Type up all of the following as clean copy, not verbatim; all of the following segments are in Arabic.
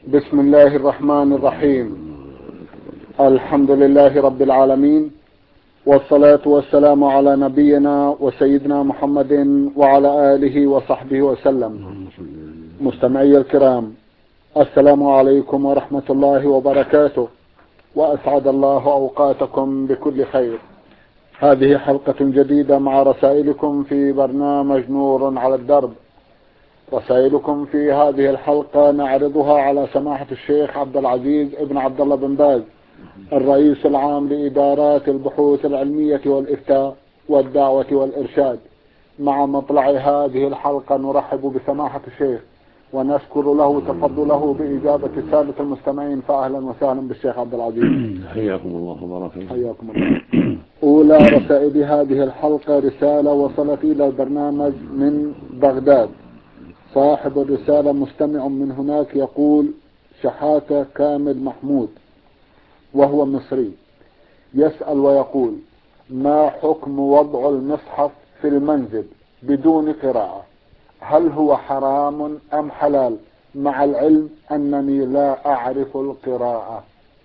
بسم الله الرحمن الرحيم. الحمد لله رب العالمين، والصلاة والسلام على نبينا وسيدنا محمد وعلى آله وصحبه وسلم. مستمعي الكرام، السلام عليكم ورحمة الله وبركاته، وأسعد الله أوقاتكم بكل خير. هذه حلقة جديدة مع رسائلكم في برنامج نور على الدرب. رسائلكم في هذه الحلقة نعرضها على سماحة الشيخ عبد العزيز ابن عبد الله بن باز، الرئيس العام لإدارات البحوث العلمية والإفتاء والدعوة والإرشاد. مع مطلع هذه الحلقة نرحب بسماحة الشيخ ونشكر له تفضله بإجابة السادة المستمعين، فأهلا وسهلا بالشيخ عبد العزيز. حياكم الله وبارك فيكم. حياكم الله. أولى رسائل هذه الحلقة رسالة وصلت إلى البرنامج من بغداد. صاحب الرسالة مستمع من هناك يقول شحاتة كامل محمود، وهو مصري، يسأل ويقول: ما حكم وضع المصحف في المنزل بدون قراءة؟ هل هو حرام أم حلال، مع العلم أنني لا أعرف القراءة؟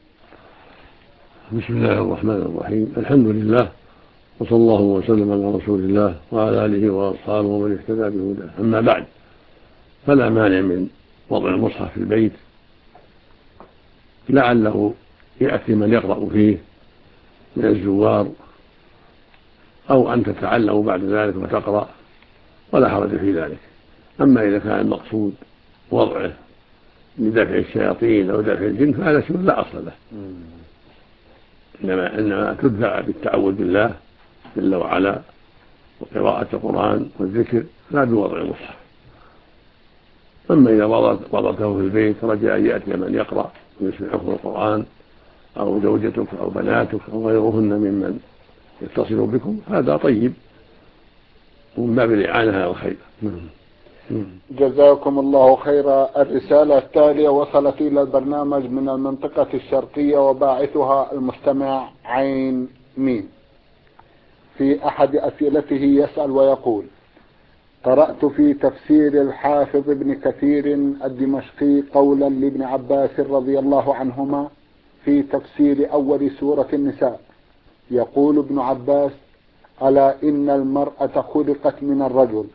بسم الله الرحمن الرحيم. الحمد لله، وصلى الله وسلم على رسول الله وعلى آله وأصحابه ومن اهتدى بهداه. أما بعد، فلا مانع من وضع المصحف في البيت، لعله يأتي من يقرأ فيه من الزوار، أو أن تتعلم بعد ذلك وتقرأ، ولا حرج في ذلك. أما إذا كان المقصود وضعه لدفع الشياطين أو دفع الجن فهذا شيء لا أصل له، إنما تدفع بالتعوذ بالله جل وعلا وقراءة القرآن والذكر، لا بوضع المصحف. أما إذا وضعته في البيت رجاء أن يأتي من يقرأ ويسمعكم القرآن، أو زوجتك أو بناتك أو غيرهن ممن يتصل بكم، هذا طيب ومن باب الإعانة على الخير. جزاكم الله خيرا. الرسالة التالية وصلت إلى البرنامج من المنطقة الشرقية، وباعثها المستمع عين ميم. في أحد أسئلته يسأل ويقول: قرأت في تفسير الحافظ ابن كثير الدمشقي قولا لابن عباس رضي الله عنهما في تفسير أول سورة النساء، يقول ابن عباس: ألا إن المرأة خلقت من الرجل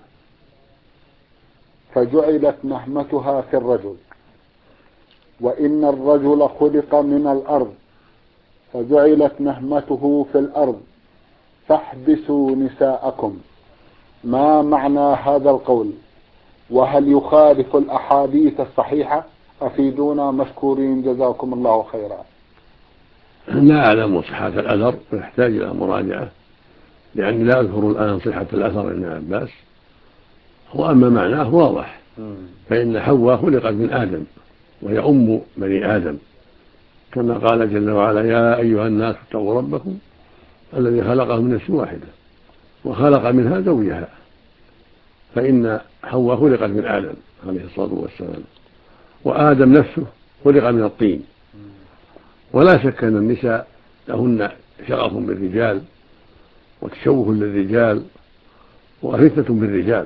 فجعلت نهمتها في الرجل، وإن الرجل خلق من الأرض فجعلت نهمته في الأرض، فاحبسوا نساءكم. ما معنى هذا القول؟ وهل يخالف الأحاديث الصحيحة؟ أفيدونا مشكورين جزاكم الله خيرا. لا أعلم صحة الأثر ويحتاج إلى مراجعة، لأني لا أذكر الآن صحة الأثر ابن عباس. وأما معناه واضح، فإن حواء خلقت من آدم وهي أم بني آدم، كما قال جل وعلا: يا أيها الناس اتقوا ربكم الذي خلقهم من نفس واحدة وخلق منها زوجها. فإن حواء خلقت من آدم عليه الصلاة والسلام، وآدم نفسه خلق من الطين. ولا شك أن النساء لهن شغف بالرجال وتشوه للرجال وفتنة بالرجال،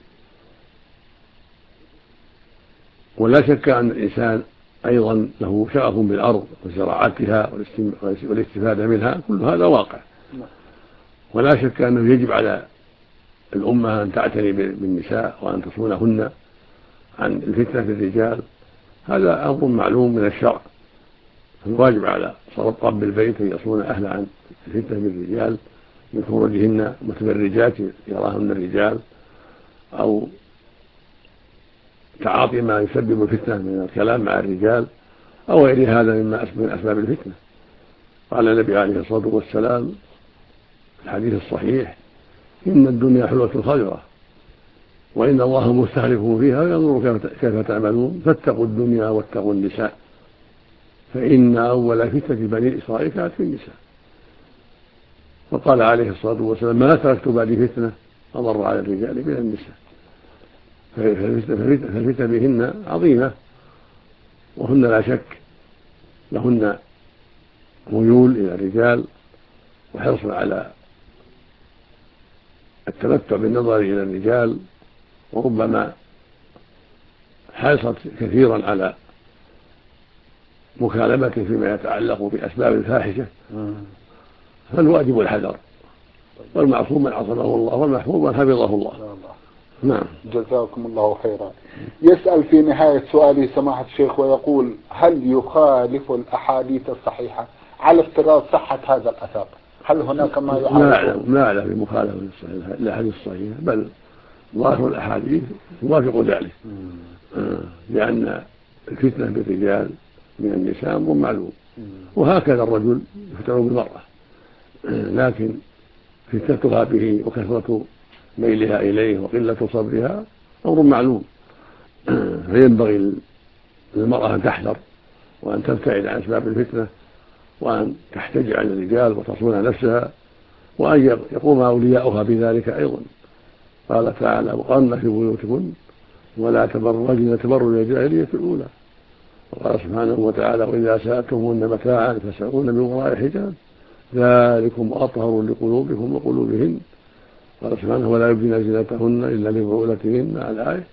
ولا شك أن الإنسان أيضا له شغف بالأرض وزراعتها والاستفادة منها، كل هذا واقع. ولا شك أنه يجب على الأمة أن تعتني بالنساء وأن تصونهن عن الفتنة في الرجال، هذا أمر معلوم من الشرع. فالواجب على رب البيت أن يصون أهله عن الفتنة بالرجال من خروجهن متبرجات يراهن الرجال، أو تعاطي ما يسبب الفتنة من الكلام مع الرجال أو غير هذا من أسباب الفتنة. قال النبي عليه الصلاة والسلام في الحديث الصحيح: إن الدنيا حلوة خضرة، وإن الله مستخلفكم فيها وينظر كيف تعملون، فاتقوا الدنيا واتقوا النساء، فإن أول فتنة بني إسرائيل كانت في النساء. وقال عليه الصلاة والسلام: ما تركت بعدي فتنة أضر على الرجال من النساء. فالفتنة بهن عظيمة، وهن لا شك لهن ميول إلى الرجال وحرص على التمتع بالنظر إلى الرجال، وربما حرصت كثيرا على مكالمته فيما يتعلق بأسباب الفاحشة فالواجب الحذر، والمعصوم من عصمه الله، والمحفوظ من حفظه الله. نعم. جزاكم الله خيرا. يسأل في نهاية سؤاله سماحة الشيخ ويقول: هل يخالف الأحاديث الصحيحة على افتراض صحة هذا الأثر؟ هل هناك ما يعارض؟ لا أعلم بمخالفة الأحاديث الصحيحة، بل ظاهر الأحاديث يوافق ذلك، لأن الفتنة بالرجال من النساء أمر معلوم، وهكذا الرجل يفتن بالمرأة، لكن فتنتها به وكثرة ميلها إليه وقلة صبرها أمر معلوم، فينبغي للمرأة أن تحذر وأن تبتعد عن أسباب الفتنة، وأن تحتج عن الرجال وتصون نفسها، وأن يقوم أولياؤها بذلك أيضا. قال تعالى: وقرن في بيوتكن ولا تبرجن تبرج الجاهلية الأولى. وقال سبحانه وتعالى: وإذا سألتموهن متاعا فاسألوهن من وراء حجاب ذلكم أطهر لقلوبكم وقلوبهن. قال سبحانه: ولا يبدين زينتهن إلا لبعولتهن على الآية.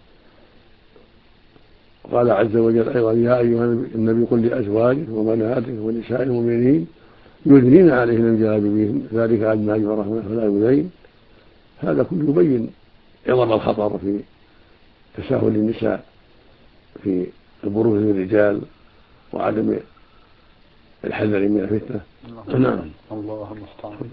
قال عز وجل أيضا: يا أيها النبي قل لأزواجك وبناتك ونساء المؤمنين يدنين عليهن من جلابيبهن ذلك أدنى أن يعرفن فلا يؤذين. هذا كله يبين عظم الخطر في تساهل النساء في البروز للرجال وعدم الحذر من الفتنة. نعم. الله المستعان.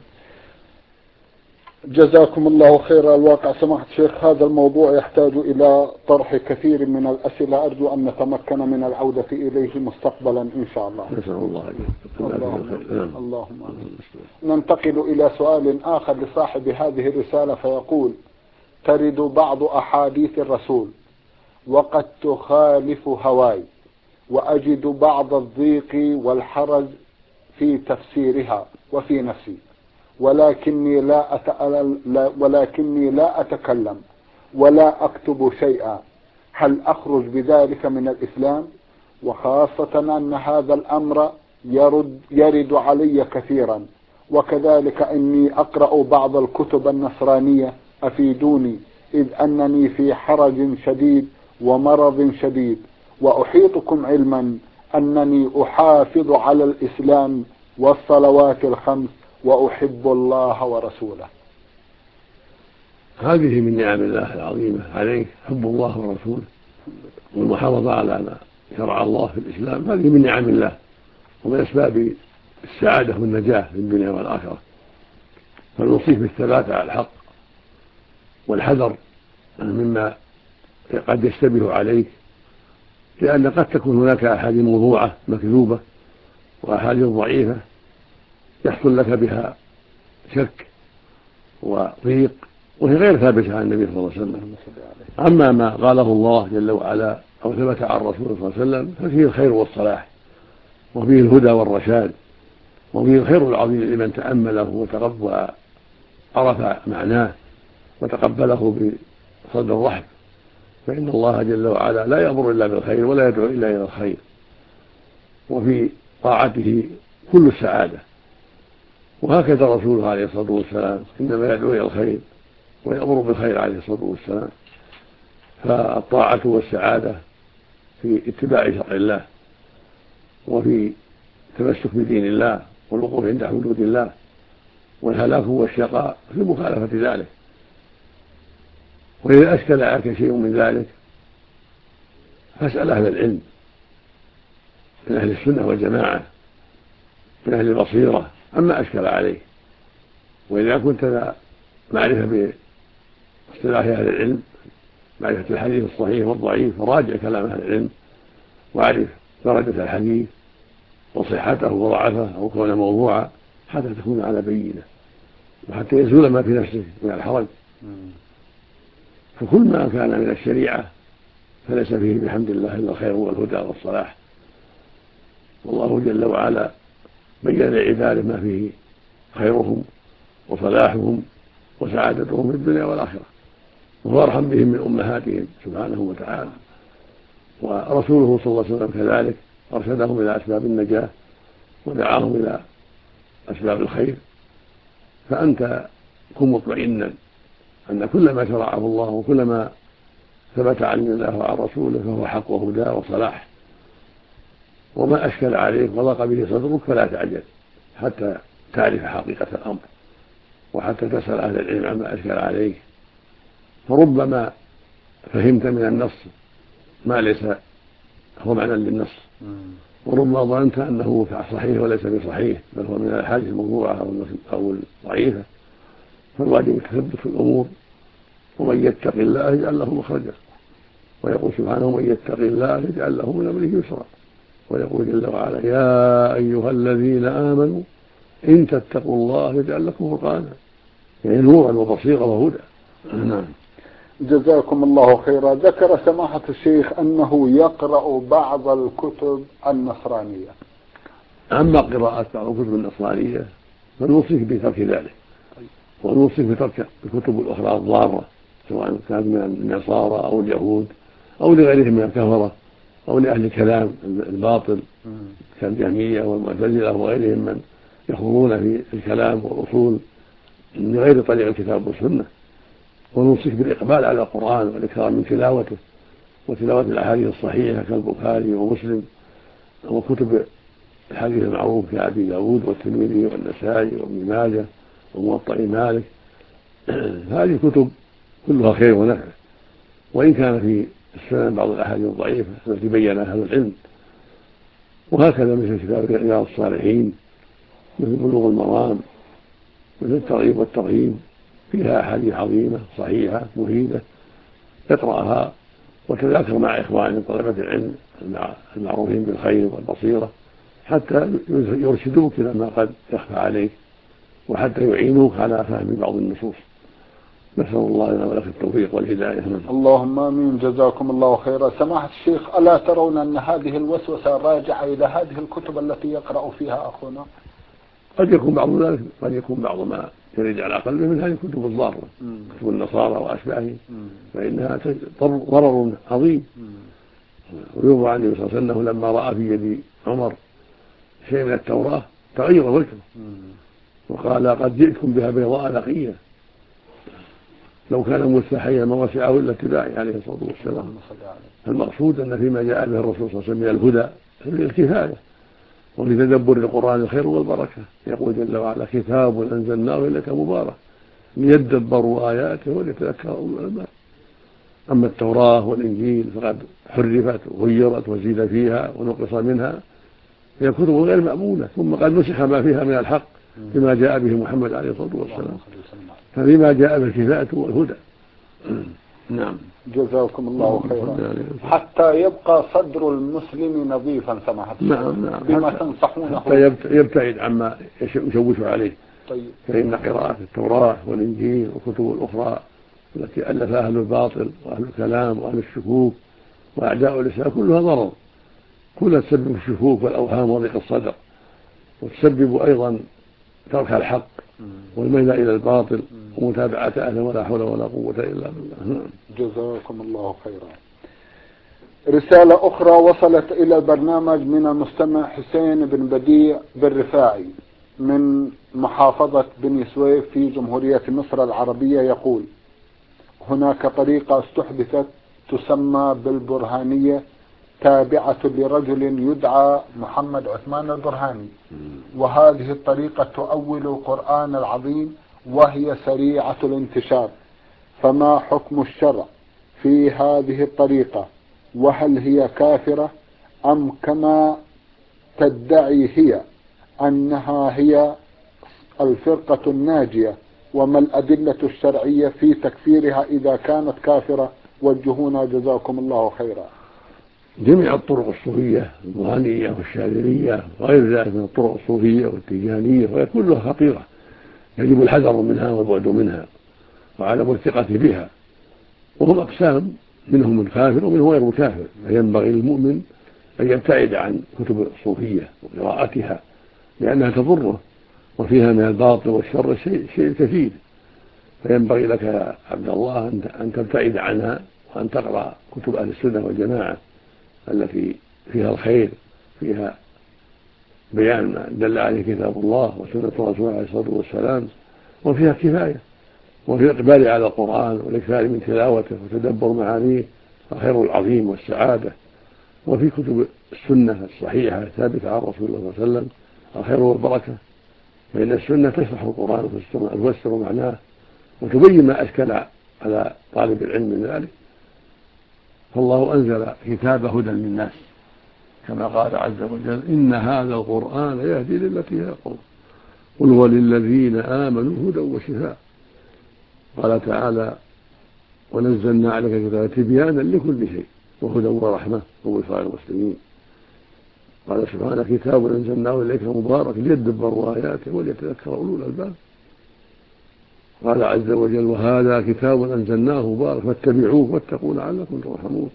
جزاكم الله خير. الواقع سماحة الشيخ هذا الموضوع يحتاج إلى طرح كثير من الأسئلة، أرجو أن نتمكن من العودة إليه مستقبلا إن شاء الله. نسأل الله اللهم آمين. ننتقل إلى سؤال آخر لصاحب هذه الرسالة فيقول: ترد بعض أحاديث الرسول وقد تخالف هواي، وأجد بعض الضيق والحرج في تفسيرها وفي نفسي، ولكني لا أتكلم ولا أكتب شيئا، هل أخرج بذلك من الإسلام؟ وخاصة أن هذا الأمر يرد علي كثيرا، وكذلك إني أقرأ بعض الكتب النصرانية، أفيدوني، إذ أنني في حرج شديد ومرض شديد، وأحيطكم علما أنني أحافظ على الإسلام والصلوات الخمس وأحب الله ورسوله. هذه من نعم الله العظيمة عليك، حب الله ورسوله والمحافظة على ما شرع الله في الإسلام، هذه من نعم الله ومن أسباب السعادة والنجاة في الدنيا والآخرة. فالوصيف بالثبات على الحق والحذر مما قد يشتبه عليك، لأن قد تكون هناك أحاديث موضوعة مكذوبة وأحاديث ضعيفة يحصل لك بها شك وضيق، وهي غير ثابتة عن النبي صلى الله عليه وسلم. أما ما قاله الله جل وعلا أو ثبت عن الرسول صلى الله عليه وسلم ففيه الخير والصلاح، وفيه الهدى والرشاد، وفيه الخير العظيم لمن تأمله وعرف معناه وتقبله بصدر رحب، فإن الله جل وعلا لا يأمر إلا بالخير ولا يدعو إلا إلى الخير، وفي طاعته كل السعادة. وهكذا رسوله عليه الصلاة والسلام إنما يدعو إلى الخير ويأمر بالخير عليه الصلاة والسلام. فالطاعة والسعادة في اتباع شرع الله، وفي التمسك بدين الله والوقوف عند حدود الله، والهلاك والشقاء في مخالفة ذلك. وإذا أشكل عليك شيء من ذلك فاسأل أهل العلم من أهل السنة والجماعة من أهل البصيرة أما أشكل عليه. وإذا كنت لا معرفة باصطلاح أهل العلم، معرفة الحديث الصحيح والضعيف، فراجع كلام أهل العلم واعرف درجة الحديث وصحته وضعفه أو كونه موضوعا حتى تكون على بينة، وحتى يزول ما في نفسك من الحرج. فكل ما كان من الشريعة فليس فيه بحمد الله إلا الخير والهدى والصلاح، والله جل وعلا بين لعباده ما فيه خيرهم وصلاحهم وسعادتهم في الدنيا والآخرة، وهو أرحم بهم من أمهاتهم سبحانه وتعالى. ورسوله صلى الله عليه وسلم كذلك أرشدهم إلى أسباب النجاة ودعاهم إلى أسباب الخير. فأنت كن مطمئنا أن كل ما شرعه الله وكل ما ثبت عن الله وعن رسوله فهو حق وهدى وصلاح، وما أشكل عليك وضاق به صدرك فلا تعجل حتى تعرف حقيقة الأمر وحتى تسأل أهل العلم عما أشكل عليك، فربما فهمت من النص ما ليس هو معنى للنص، وربما ظننت أنه صحيح وليس بصحيح بل هو من الأحاديث الموضوعة أو الضعيفة. فالواجب التثبت في الأمور، ومن يتق الله يجعل له مخرجا، ويقول سبحانه من يتق الله يجعل له من أمره يسرا، ويقول جل وعلا يا أيها الذين آمنوا إن تتقوا الله يجعل لكم فرقانا، يعني نورا وبصيرا وهدى. نعم. جزاكم الله خيرا. ذكر سماحة الشيخ أنه يقرأ بعض الكتب النصرانية. أما قراءة بعض الكتب النصرانية فنوصيك بترك ذلك، ونوصيك بترك الكتب الأخرى الضارة سواء كانت من النصارى أو اليهود أو لغيرهم من الكفرة أو لأهل الكلام الباطل كالجهمية والمعتزلة وغيرهم من يخوضون في الكلام والأصول من غير طريق الكتاب والسنة. ونوصيك بالإقبال على القرآن والإكثار من تلاوته وتلاوة الأحاديث الصحيحة كالبخاري ومسلم وكتب الحديث المعروف كأبي داود والترمذي والنسائي وابن ماجه وموطأ مالك. هذه كتب كلها خير ونفع، وإن كان في السنن بعض الأحاديث الضعيفة التي بينها أهل العلم، وهكذا مثل كتاب رياض الصالحين، مثل بلوغ المرام، مثل الترغيب والترهيب، فيها أحاديث عظيمة صحيحة مفيدة، اقرأها وتذاكر مع إخوان طلبة العلم المعروفين بالخير والبصيرة حتى يرشدوك إلى ما قد يخفى عليك وحتى يعينوك على فهم بعض النصوص. نسأل الله لنا ولك التوفيق والهداية. اللهم آمين. جزاكم الله خيرا. سماحة الشيخ، ألا ترون أن هذه الوسوسة راجعة إلى هذه الكتب التي يقرأ فيها أخونا؟ قد يكون بعض ذلك، قد يكون بعض ما يرد على قلبه من هذه الكتب الضارة، كتب النصارى وأشباههم، فإنها ضرر عظيم. ويروى عن النبي صلى الله عليه وسلم لما رأى في يد عمر شيء من التوراة تغير وجهه وقال قد جئتكم بها بيضاء نقية لو كان مستحيا ما وسعه إلا اتباعي عليه الصلاة والسلام. المقصود أن فيما جاء به الرسول صلى الله عليه وسلم من الهدى الكفاية، ولتدبر القرآن الخير والبركة. يقول جل وعلا كتاب أنزلناه إليك مبارك ليدبروا آياته وليتذكر أولو الألباب. أما التوراة والإنجيل فقد حرفت وغيرت وزيد فيها ونقص منها، هي كتب غير مأمونة، ثم قد نسخ ما فيها من الحق بما جاء به محمد عليه الصلاة والسلام، فبما جاء بالكفاية والهدى. نعم. جزاكم الله خيرا. حتى يبقى صدر المسلم نظيفا سماحة الشيخ. نعم. بما تنصحونه حتى يبتعد عما يشوش عليه. طيب. فإن قراءة التوراة والإنجيل والكتب الأخرى التي ألفها أهل الباطل وأهل الكلام وأهل الشكوك وأعداء الإسلام كلها ضرر، كلها تسبب الشكوك والأوهام وضيق الصدر، وتسبب أيضا ترك الحق والميل إلى الباطل ومتابعة أهله ولا حول ولا قوة إلا بالله. جزاكم الله خيرا. رسالة أخرى وصلت إلى البرنامج من المستمع حسين بن بديع بن رفاعي من محافظة بني سويف في جمهورية مصر العربية، يقول: هناك طريقة استحدثت تسمى بالبرهانية، تابعة لرجل يدعى محمد عثمان البرهاني، وهذه الطريقة تؤول القرآن العظيم وهي سريعة الانتشار، فما حكم الشرع في هذه الطريقة؟ وهل هي كافرة أم كما تدعي هي أنها هي الفرقة الناجية؟ وما الأدلة الشرعية في تكفيرها إذا كانت كافرة؟ وجهونا جزاكم الله خيرا. جميع الطرق الصوفية البرهانية والشاذلية وغير ذلك من الطرق الصوفية والتيجانية وهي كلها خطيرة، يجب الحذر منها والبعد منها وعدم الثقة بها، وهم أقسام، منهم الكافر ومنهم غير الكافر، فينبغي للمؤمن أن يبتعد عن كتب الصوفية وقراءتها لأنها تضره وفيها من الباطل والشر شيء كثير، فينبغي لك يا عبد الله أن تبتعد عنها وأن تقرأ كتب أهل السنة والجماعة التي فيها الخير، فيها بيان ما دل عليه كتاب الله وسنة رسوله عليه الصلاة والسلام، وفيها كفاية، وفي الإقبال على القرآن والإكثار من تلاوته وتدبر معانيه الخير العظيم والسعادة. وفي كتب السنة الصحيحة الثابتة عن رسول الله صلى الله عليه وسلم الخير والبركة، فإن السنة تشرح القرآن وتفسر معناه وتبين ما أشكل على طالب العلم من ذلك. فالله أنزل كتاب هدى للناس كما قال عز وجل: إن هذا القرآن يهدي للتي هي أقوم قل هو للذين آمنوا هدى وشفاء. قال تعالى: ونزلنا عليك كتابا تبيانا لكل شيء وهدى ورحمة وبشرى للمسلمين. قال سبحانه: كتاب أنزلناه إليك مبارك ليدبروا آياته وليتذكر أولو الألباب. قال عز وجل: وهذا كتاب أنزلناه مبارك فاتبعوه واتقوا لعلكم ترحمون.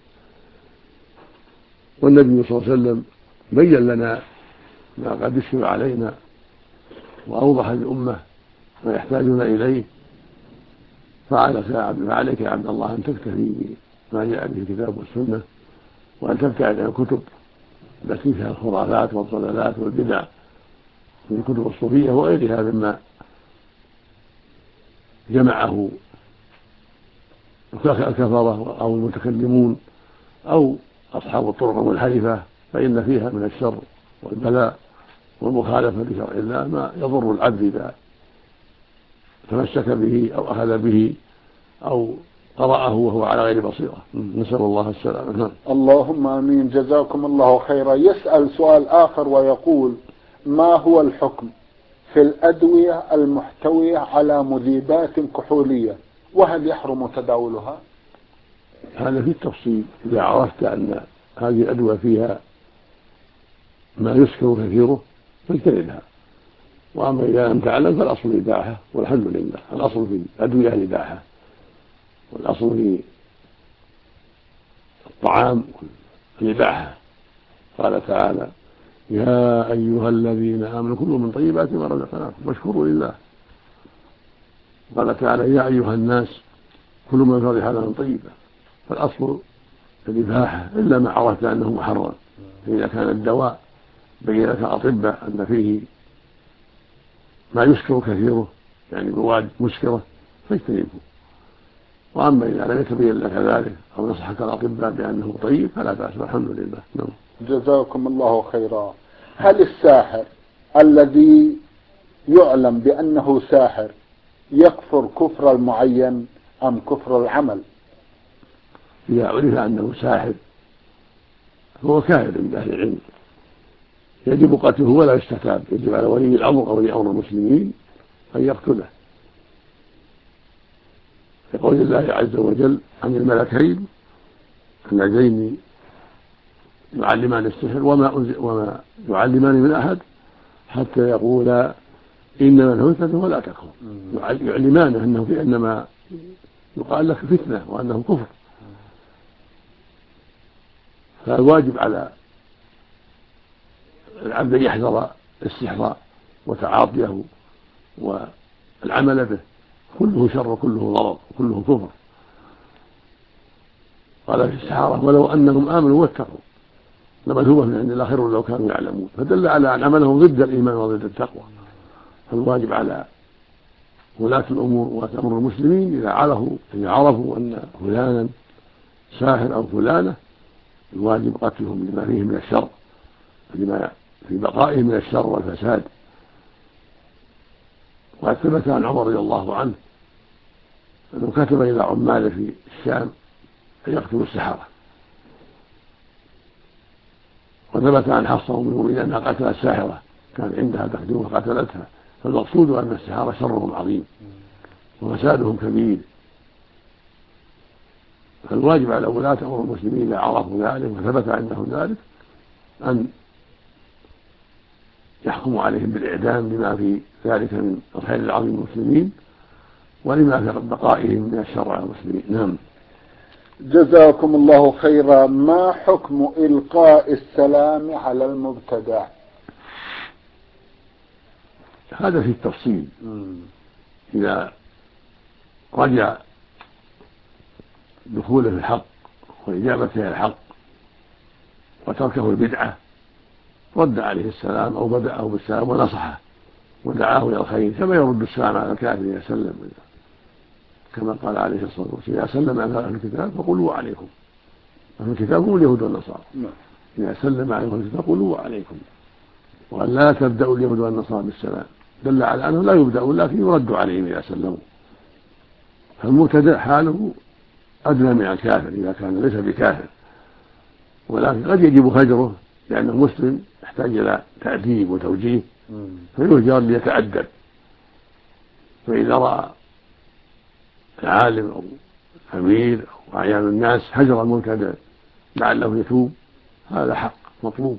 والنبي صلى الله عليه وسلم بين لنا ما قد اشكل علينا وأوضح للأمة ما يحتاجون إليه، فعليك يا عبد الله أن تكتفي بما جاء به الكتاب والسنة، وأن تبتعد عن الكتب التي فيها الخرافات والضلالات والبدع من الكتب الصوفية وغيرها مما جمعه الكفرة أو المتكلمون أو أصحاب الطرق المنحرفة، فإن فيها من الشر والبلاء والمخالفة لشرع الله ما يضر العبد إذا تمسك به أو أخذ به أو قرأه وهو على غير بصيرة. نسأل الله السلامة. اللهم آمين. جزاكم الله خيرا. يسأل سؤال آخر ويقول: ما هو الحكم في الأدوية المحتوية على مذيبات كحولية، وهل يحرم تداولها؟ هذا في التفصيل. إذا عرفت أن هذه الأدوية فيها ما يسكر كثيره فاجتنبها، وأما إذا لم تعلم فالأصل الإباحة والحمد لله. الأصل في الأدوية الإباحة، والأصل في الطعام الإباحة. قال تعالى: يا أيها الذين آمنوا كلوا من طيبات ما رزقناكم واشكروا لله. قال تعالى: يا أيها الناس كلوا من الأرض حلالا طيبا. فالأصل الإباحة إلا ما عرفت أنه محرم. فإذا كان الدواء بين لك أطباء أن فيه ما يسكر كثيره يعني مواد مسكرة فاجتنبه. وأما إذا لم يتبين لك ذلك أو نصحك الأطباء بأنه طيب فلا بأس والحمد لله. جزاكم الله خيرا. هل الساحر الذي يعلم بأنه ساحر يكفر كفر المعين أم كفر العمل؟ إذا عرف أنه ساحر هو كافر عند أهل العلم، يجب قتله ولا يستتاب. يجب على ولي الأمر أو ولي أمر المسلمين أن يقتله، لقول الله عز وجل عن الملكين اللذين يعلمان السحر وما يعلمان من أحد حتى يقولا إنما الفتنة ولا تكفر. يعلمانه أنه إنما يقال لك فتنة وأنه كفر. فالواجب على العبد أن يحذر السحر وتعاطيه والعمل به، كله شر وكله ضرر وكله كفر. قال في السحرة: ولو أنهم آمنوا واتقوا لمثوبة من عند الله خير لو كانوا يعلمون. فدل على أن عملهم ضد الإيمان وضد التقوى. فالواجب على ولاة الأمور ولاة أمر المسلمين إذا عرفوا أن فلانا ساحر أو فلانة الواجب قتلهم لما فيه من الشر، لما في بقائه من الشر والفساد. وقد ثبت عن عمر رضي الله عنه أنه كتب إلى عماله في الشام أن يقتلوا السحرة، وثبت عن حفصة أم المؤمنين أنها قتلت الساحرة كان عندها تخدمها فقتلتها. فالمقصود أن السحرة شرهم عظيم وفسادهم كبير. فالواجب على ولاة أمر المسلمين إذا عرفوا ذلك وثبت عندهم ذلك أن يحكموا عليهم بالإعدام لما في ذلك من الخير العظيم المسلمين ولما في بقائهم من الشر على المسلمين. نعم. جزاكم الله خيرا. ما حكم إلقاء السلام على المبتدع؟ هذا في التفصيل. إذا رجع دخوله في الحق وإجابته الحق وتركه البدعة رد عليه السلام أو بدأه بالسلام ونصحه ودعاه إلى الخير كما يرد السلام على الكافر إذا سلم، كما قال عليه الصلاة والسلام: إذا سلم على أهل الكتاب فقولوا عليكم. أهل الكتاب هم اليهود والنصارى. إذا سلم عليكم فقولوا وعليكم، وأن لا تبدأوا اليهود والنصارى بالسلام، دل على أنه لا يبدأ لكن يرد عليهم إذا سلموا. فالمبتدأ حاله أدنى من الكافر إذا كان ليس بكافر، ولكن قد يجب هجره لأنه مسلم يحتاج إلى تأديب وتوجيه فيهجر ليتأدب. فإذا رأى العالم أو الأمير أو أعيان الناس هجر المبتدأ لعله يتوب، هذا حق مطلوب.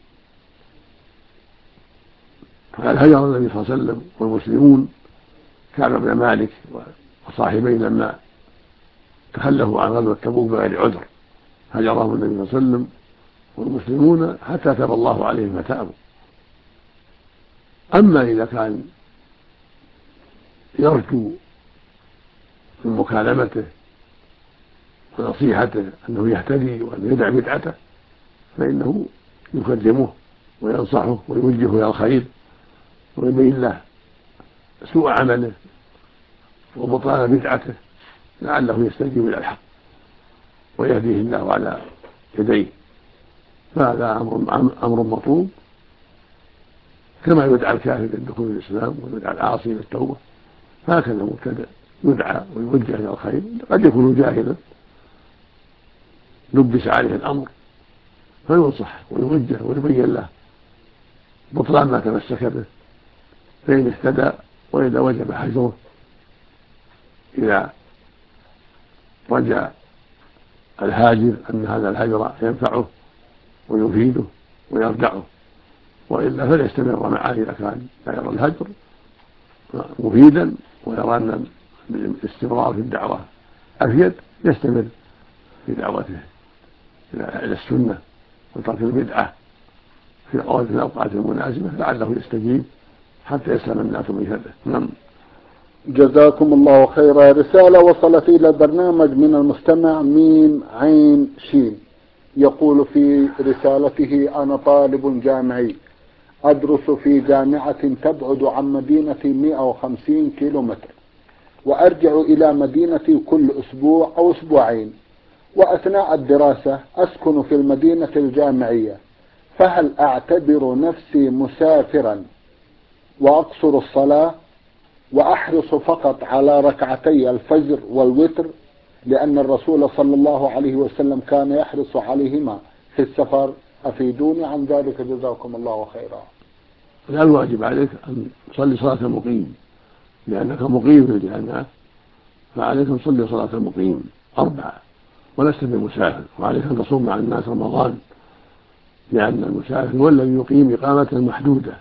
فقد هجر النبي صلى الله عليه وسلم والمسلمون كعب بن مالك وصاحبين لما تخلفوا عن غزوة تبوك بغير عذر، هجرهم النبي صلى الله عليه وسلم والمسلمون حتى تاب الله عليهم فتابوا. أما إذا كان يرجو من مكالمته ونصيحته أنه يهتدي وأنه يدع بدعته فإنه يكلمه وينصحه ويوجهه إلى الخير ويبين له سوء عمله وبطلان بدعته لعله يستجيب إلى الحق ويهديه الله على يديه. فهذا أمر مطلوب، كما يدعى الكافر للدخول الإسلام ويدعى العاصي للتوبة، هكذا المبتدع يدعى ويوجه إلى الخير. قد يكون جاهلا لبس عليه الأمر فينصح ويوجه ويبين له بطلان ما تمسك به فإن اهتدى، وإذا وجب حجره إذا رجع الهاجر أن هذا الهجر ينفعه ويفيده ويرجعه، وإلا فليستمر معه إذا كان لا يرى الهجر مفيدا ويرى أن الاستمرار في الدعوة أفيد يستمر في دعوته إلى السنة وترك البدعة في الأوقات المناسبة لعله يستجيب حتى يسلم الناس من شره. نعم. جزاكم الله خيرا. رسالة وصلت إلى البرنامج من المستمع ميم عين شين، يقول في رسالته: أنا طالب جامعي أدرس في جامعة تبعد عن مدينتي 150 كيلومتر، وأرجع إلى مدينتي كل أسبوع أو أسبوعين، وأثناء الدراسة أسكن في المدينة الجامعية، فهل أعتبر نفسي مسافرا وأقصر الصلاة وأحرص فقط على ركعتي الفجر والوتر، لأن الرسول صلى الله عليه وسلم كان يحرص عليهما في السفر؟ أفيدوني عن ذلك جزاكم الله خيرا. لا، الواجب عليك أن تصلي صلاة المقيم لأنك مقيم في الجامعة، فعليك أن تصلي صلاة المقيم 4 ولست بمسافر، وعليك أن تصوم مع الناس رمضان لأن المسافر هو الذي يقيم إقامة محدودة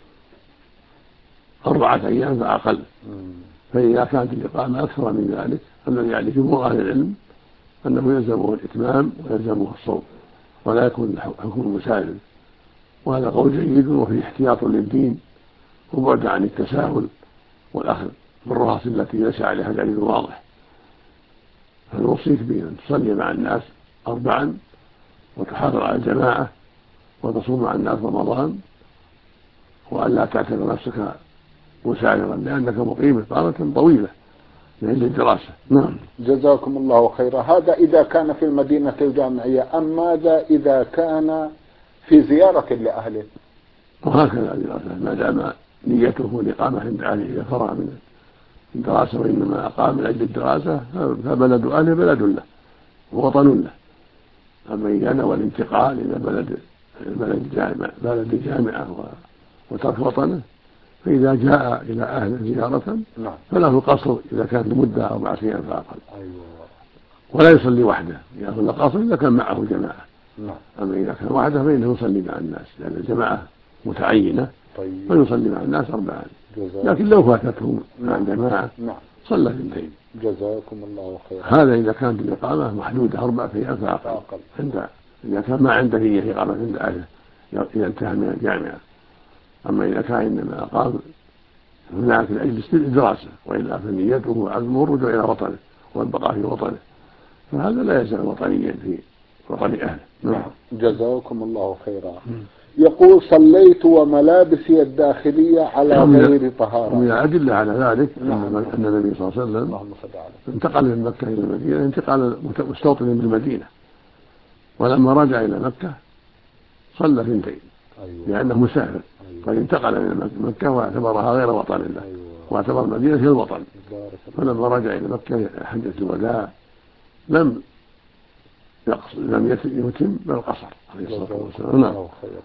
4 أيام فأقل. فإذا كانت الإقامة أكثر من ذلك الذي عليه جمهور أهل العلم أنه يلزمه الإتمام ويلزمه الصوم ولا يكون حكم المسافر، وهذا قول جيد وفيه احتياط للدين وبعد عن التساهل والأخذ بالرخص التي ليس عليها دليل واضح. فنوصيك بأن تصلي مع الناس 4 وتحافظ على الجماعة وتصوم مع الناس رمضان، وأن لا تعتبر نفسك مسافرا لأنك مقيم إقامة طويلة لأجل الدراسة. نعم. جزاكم الله خيرا. هذا إذا كان في المدينة الجامعية، أما ماذا إذا كان في زيارة لأهله؟ وهكذا الدراسة ما دام نيته الإقامة عند أهله إذا فرغ من الدراسة وإنما أقام من أجل الدراسة فبلد أهله بلد له ووطن له. أما إذا نوى الانتقال إلى بلد الجامعة وترك وطنه فإذا جاء إلى أهله زيارة فله قصر إذا كانت لمدة 4 أيام فأقل. ولا يصلي وحده، يأخذ قصر إذا كان معه جماعة. أما إذا كان وحده فإنه يصلي مع الناس لأن الجماعة متعينة فيصلي مع الناس 4. لكن لو فاتته مع الجماعة صلى 2. جزاكم الله خيرا. هذا إذا كانت الإقامة محدودة 4 أيام فأقل. إذا كان ما عنده نية إقامة عند أهله إذا انتهى من الجامعة. أما إذا كان إنما أقام هناك لأجل الدراسة وإلا فنيته وعزمه الرجوع إلى وطنه والبقاء في وطنه، فهذا لا يزال وطنيا في وطن أهله. جزاكم الله خيرا. يقول: صليت وملابسي الداخلية على غير طهارة. ومن الأدلة على ذلك أن النبي صلى الله عليه وسلم انتقل من مكة إلى المدينة انتقال مستوطن بالمدينة، ولما رجع إلى مكة صلى 2، أيوة. لأنه مسافر. أيوة. قد انتقل من مكة واعتبرها غير وطن له. أيوة. واعتبر المدينة هي الوطن. فلما رجع إلى مكة حجة الوداع لم يتم بل قصر عليه الصلاة والسلام. نعم.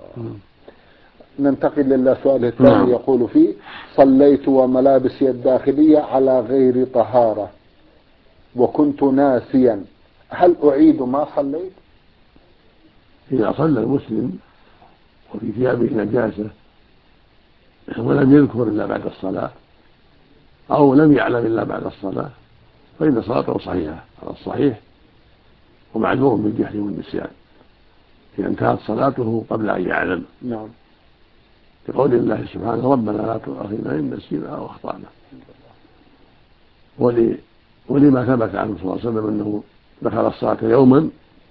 ننتقل إلى سؤاله الثاني. يقول فيه: صليت وملابسي الداخلية على غير طهارة وكنت ناسيا، هل أعيد ما صليت؟ إذا صلى المسلم وفي ثيابه نجاسة ولم يذكر إلا بعد الصلاة أو لم يعلم إلا بعد الصلاة فإن صلاته صحيحة على الصحيح، ومعذور بالجهل والنسيان إذا انتهت صلاته قبل أن يعلم. نعم. لقول الله سبحانه: ربنا لا تؤاخذنا إن نسينا أو أخطأنا. ولما ثبت عنه صلى الله عليه وسلم أنه دخل الصلاة يوما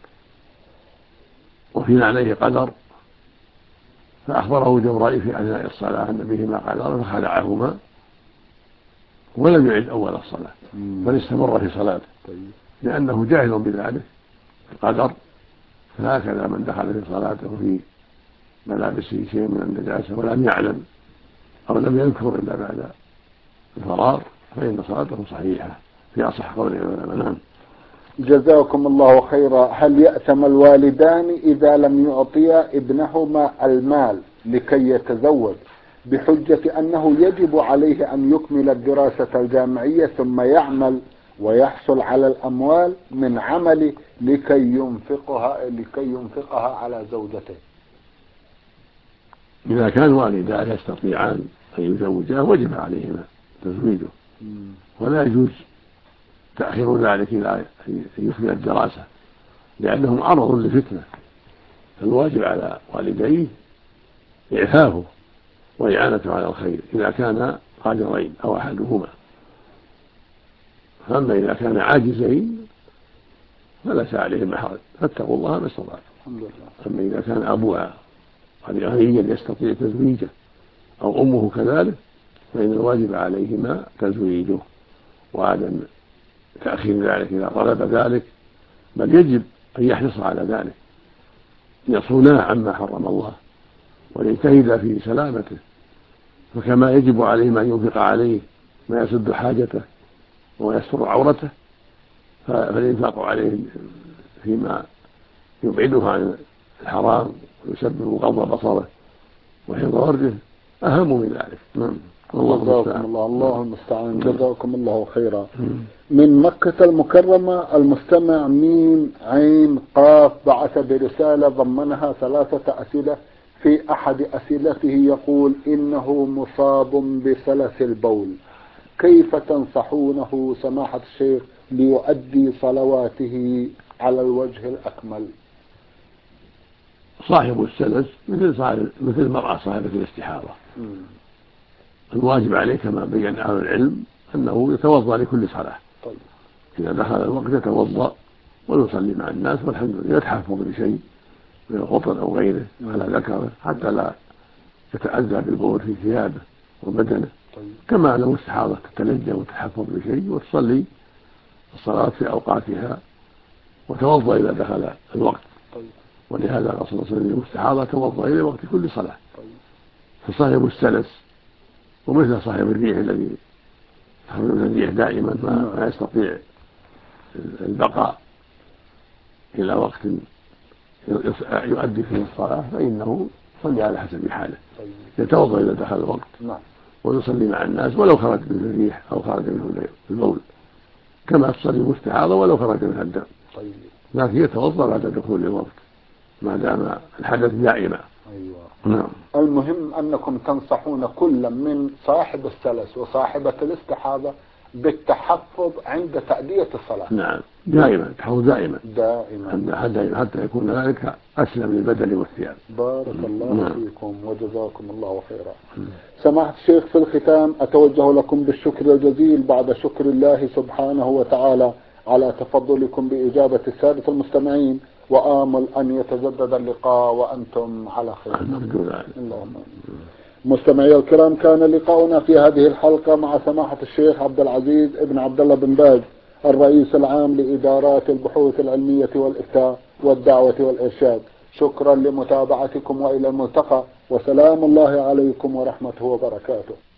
وفي عليه قدر، فأخبره جبرائيل في أثناء الصلاة أن بهما قدر فخلعهما ولم يعد أول الصلاة بل استمر في صلاته لأنه جاهل بذلك القدر. فهكذا من دخل في صلاته في ملابسه شيء من النجاسة ولم يعلم أو لم يذكر إلا بعد الفراغ فإن صلاته صحيحة في أصح قول العلماء. نعم. جزاكم الله خيرا. هل يأثم الوالدان إذا لم يعطيا ابنهما المال لكي يتزوج بحجة أنه يجب عليه أن يكمل الدراسة الجامعية ثم يعمل ويحصل على الأموال من عمله لكي ينفقها على زوجته؟ إذا كان والدا يستطيعان أن يزوجاه وجب عليهما تزويجه، ولا يجوز تأخير ذلك إلى أن يكمل الدراسة لأنهم عرض لفتنة. فالواجب على والديه إعفافه وإعانته على الخير إذا كان قادرين أو أحدهما. فأما إذا كان عاجزين فليس عليهما حرج، فاتقوا الله ما استطعتم. أما إذا كان أبوها غنيا يستطيع تزويجه أو أمه كذلك فإن الواجب عليهما تزويجه وعدم تأخير ذلك إذا طلب ذلك، بل يجب أن يحرص على ذلك، يصوناه عما حرم الله ويجتهد في سلامته. فكما يجب عليهما أن ينفق عليه ما يسد حاجته ويستر عورته فالإنفاق عليه فيما يبعده عن الحرام ويسبب غض بصره وحفظ ورده أهم من ذلك. جزاكم الله المستعان. جزاكم الله خيرا. من مكة المكرمة المستمع ميم عين قاف بعث برسالة ضمنها 3 أسئلة. في أحد أسئلته يقول إنه مصاب بسلس البول، كيف تنصحونه سماحة الشيخ ليؤدي صلواته على الوجه الأكمل؟ صاحب السلس مثل المرأة صاحبة الاستحاضة. الواجب عليه كما بين أهل العلم أنه يتوضأ لكل صلاة. إذا دخل الوقت يتوضأ ويصلي مع الناس والحمد لله، يتحفظ بشيء من القطن أو غيره على ذكره حتى لا يتأذى بالبول في ثيابه وبدنه. كما لو استحاضة تتلجأ وتتحفظ بشيء وتصلي الصلاة في أوقاتها وتوضأ إذا دخل الوقت. ولهذا قال صلى الله عليه وسلم المستحاضة توضأ إلى وقت كل صلاة. فصاحب السلس ومثل صاحب الريح الذي يحمل الريح دائما ما يستطيع البقاء إلى وقت يؤدي فيه الصلاة فإنه يصلي على حسب حاله، يتوضأ إذا دخل الوقت ويصلي مع الناس ولو خرج منه الريح أو خرج منه البول، كما تصلي المستحاضة ولو خرج منها الدم، لكن يتوضأ بعد دخول الوقت ما دام الحدث دائما. نعم. المهم أنكم تنصحون كل من صاحب السلس وصاحبة الاستحاضة بالتحفظ عند تأدية الصلاة. نعم، دائما تحفظ دائما حتى يكون ذلك أسلم للبدن والثياب. بارك الله فيكم وجزاكم الله خيرا. سماحة الشيخ، في الختام أتوجه لكم بالشكر الجزيل بعد شكر الله سبحانه وتعالى على تفضلكم بإجابة السادة المستمعين، وآمل أن يتجدد اللقاء وأنتم على خير. اللهم مستمعي الكرام، كان لقاؤنا في هذه الحلقة مع سماحة الشيخ عبد العزيز ابن عبد الله بن باز، الرئيس العام لإدارات البحوث العلمية والإفتاء والدعوة والإرشاد. شكرا لمتابعتكم وإلى الملتقى، وسلام الله عليكم ورحمته وبركاته.